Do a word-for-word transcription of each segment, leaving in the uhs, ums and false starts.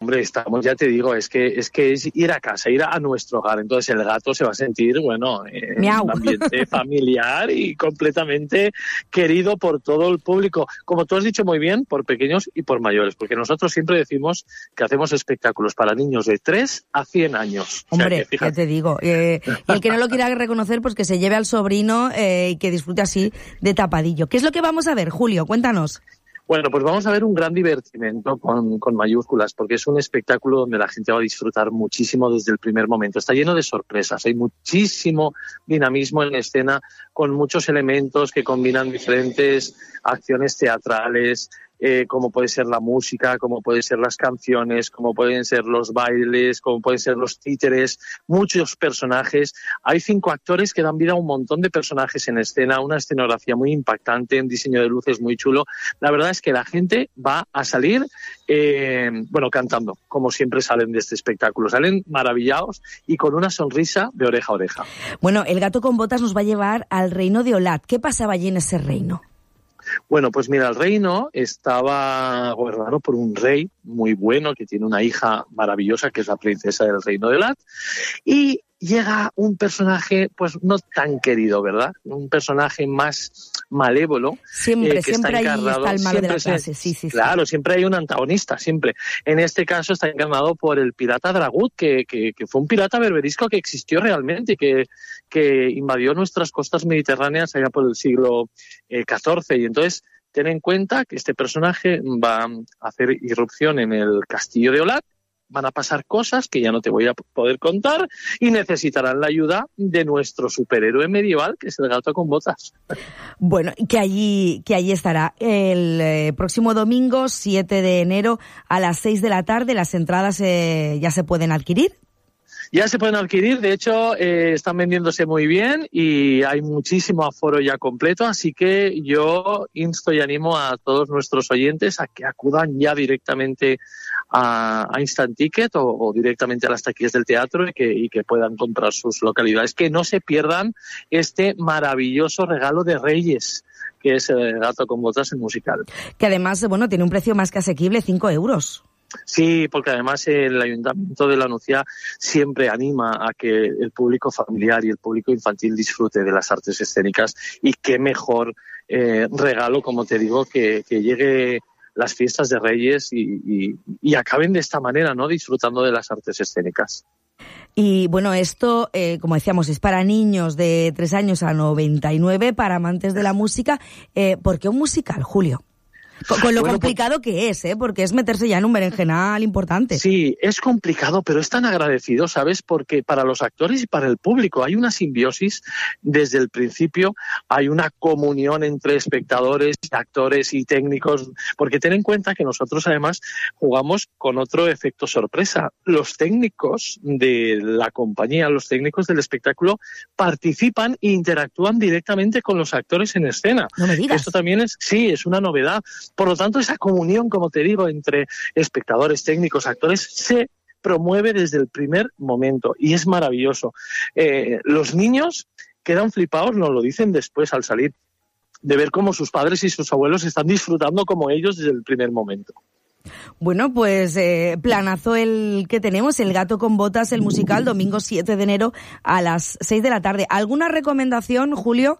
hombre, estamos, ya te digo, es que es que es ir a casa, ir a, a nuestro hogar. Entonces el gato se va a sentir, bueno, en Miau. un ambiente familiar y completamente querido por todo el público. Como tú has dicho muy bien, por pequeños y por mayores, porque nosotros siempre decimos que hacemos espectáculos para niños de tres a cien años. Hombre, o sea que, ya te digo. Eh, y el que no lo quiera reconocer, pues que se lleve al sobrino eh, y que disfrute así de tapadillo. ¿Qué es lo que vamos a ver, Julio? Cuéntanos. Bueno, pues vamos a ver un gran divertimento con, con mayúsculas, porque es un espectáculo donde la gente va a disfrutar muchísimo desde el primer momento. Está lleno de sorpresas, hay muchísimo dinamismo en la escena, con muchos elementos que combinan diferentes acciones teatrales, eh, como puede ser la música, como pueden ser las canciones, como pueden ser los bailes, como pueden ser los títeres, muchos personajes. Hay cinco actores que dan vida a un montón de personajes en escena, una escenografía muy impactante, un diseño de luces muy chulo. La verdad es que la gente va a salir, eh, bueno, cantando, como siempre salen de este espectáculo. Salen maravillados y con una sonrisa de oreja a oreja. Bueno, El gato con botas nos va a llevar al reino de Olat. ¿Qué pasaba allí en ese reino? Bueno, pues mira, el reino estaba gobernado por un rey muy bueno que tiene una hija maravillosa que es la princesa del reino de Olat, y llega un personaje pues no tan querido, ¿verdad? Un personaje más malévolo. Siempre, eh, que siempre está ahí está el malo de la se, clase, sí, sí. Claro, sí. siempre hay un antagonista, siempre. En este caso está encarnado por el pirata Dragut, que, que, que fue un pirata berberisco que existió realmente, que, que invadió nuestras costas mediterráneas allá por el siglo eh, catorce, y entonces ten en cuenta que este personaje va a hacer irrupción en el castillo de Olat, van a pasar cosas que ya no te voy a poder contar y necesitarán la ayuda de nuestro superhéroe medieval, que es el gato con botas. Bueno, que allí, que allí estará el eh, próximo domingo, siete de enero, a las seis de la tarde. Las entradas eh, ya se pueden adquirir. Ya se pueden adquirir, de hecho eh, están vendiéndose muy bien y hay muchísimo aforo ya completo, así que yo insto y animo a todos nuestros oyentes a que acudan ya directamente a, a Instant Ticket o, o directamente a las taquillas del teatro y que, y que puedan comprar sus localidades. Que no se pierdan este maravilloso regalo de Reyes, que es el gato con botas en musical. Que además, bueno, tiene un precio más que asequible, cinco euros. Sí, porque además el Ayuntamiento de La Nucía siempre anima a que el público familiar y el público infantil disfrute de las artes escénicas, y qué mejor eh, regalo, como te digo, que, que llegue las fiestas de Reyes y, y, y acaben de esta manera, ¿no?, disfrutando de las artes escénicas. Y bueno, esto, eh, como decíamos, es para niños de tres años a noventa y nueve, para amantes de la música. Eh, ¿Por qué un musical, Julio? Con, con lo bueno, complicado pues, que es, ¿eh? Porque es meterse ya en un berenjenal importante. Sí, es complicado, pero es tan agradecido, ¿sabes? Porque para los actores y para el público hay una simbiosis desde el principio, hay una comunión entre espectadores, actores y técnicos, porque ten en cuenta que nosotros además jugamos con otro efecto sorpresa. Los técnicos de la compañía, los técnicos del espectáculo participan e interactúan directamente con los actores en escena. No me digas. Esto también es, sí, es una novedad. Por lo tanto, esa comunión, como te digo, entre espectadores, técnicos, actores, se promueve desde el primer momento y es maravilloso. Eh, los niños quedan flipados, nos lo dicen después al salir, de ver cómo sus padres y sus abuelos están disfrutando como ellos desde el primer momento. Bueno, pues eh, planazo el que tenemos, El gato con botas, el musical, domingo siete de enero a las seis de la tarde. ¿Alguna recomendación, Julio,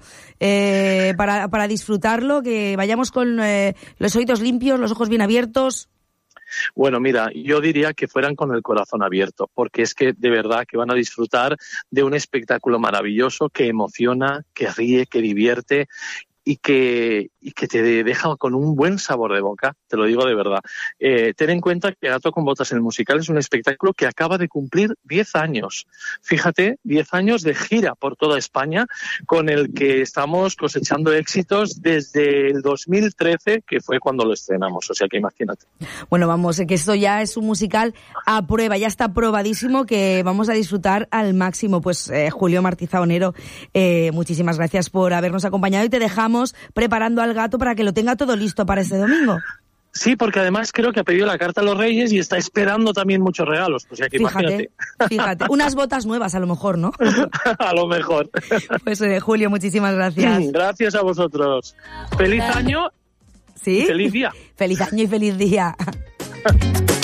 eh, para, para disfrutarlo? Que vayamos con eh, los oídos limpios, los ojos bien abiertos. Bueno, mira, yo diría que fueran con el corazón abierto, porque es que de verdad que van a disfrutar de un espectáculo maravilloso que emociona, que ríe, que divierte y que, y que te deja con un buen sabor de boca, te lo digo de verdad. Eh, ten en cuenta que Gato con botas, el musical, es un espectáculo que acaba de cumplir diez años. Fíjate, diez años de gira por toda España, con el que estamos cosechando éxitos desde el dos mil trece, que fue cuando lo estrenamos, o sea que imagínate. Bueno, vamos, que esto ya es un musical a prueba, ya está probadísimo, que vamos a disfrutar al máximo. Pues eh, Julio Martí Zaonero, eh, muchísimas gracias por habernos acompañado y te dejamos preparando al gato para que lo tenga todo listo para este domingo. Sí, porque además creo que ha pedido la carta a los Reyes y está esperando también muchos regalos. O sea que fíjate, imagínate. Fíjate, unas botas nuevas a lo mejor, ¿no? A lo mejor. Pues eh, Julio, muchísimas gracias. Gracias a vosotros. Feliz año. ¿Sí? Y feliz día. Feliz año y feliz día.